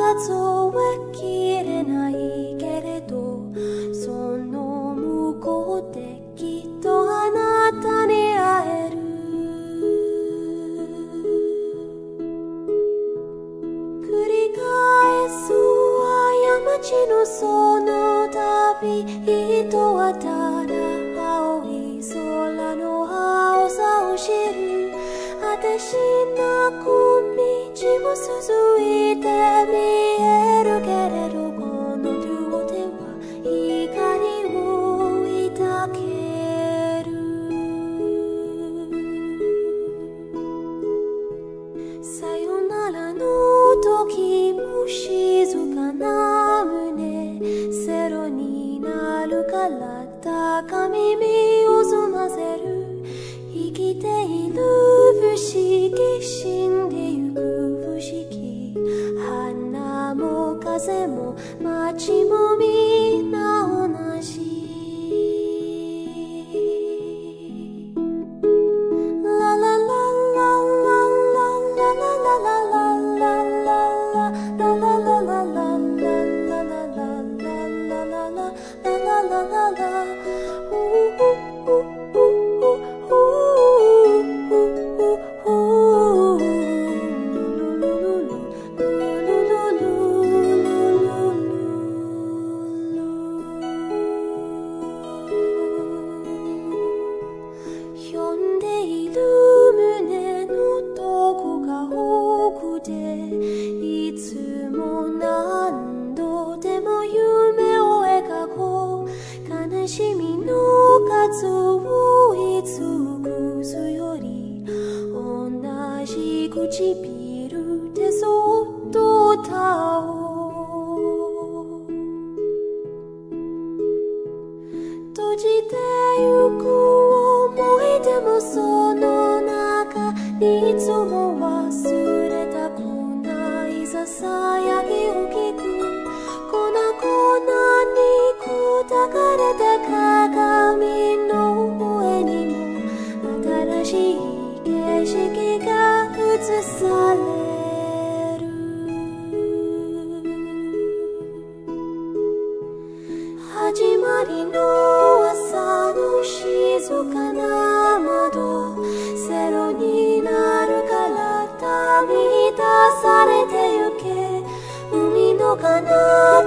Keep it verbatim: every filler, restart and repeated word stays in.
数えきれないけれど、その向こうできっとあなたに会える。繰り返す過ちのその旅、人はただ青い空の青さを知る。果てしなく道も続いて見えるけれど、この両手は光を抱ける。さよならの時も静かな胸、セロになるから高耳を澄ませる。生きている不思議、死んでゆく不思議、花も風も街もみんな同じ。ラララララララララいつも何度でも夢を描こう。悲しみの数をいつもくすより、同じ唇でそっと歌おう。閉じてゆく思い出もその中に、いつも忘れたくないささやきを聞く。粉々に砕かれた鏡の上にも新しい景色が映される。始まりの朝の静かな窓、セロになるから旅立たされてゆけ。海の彼方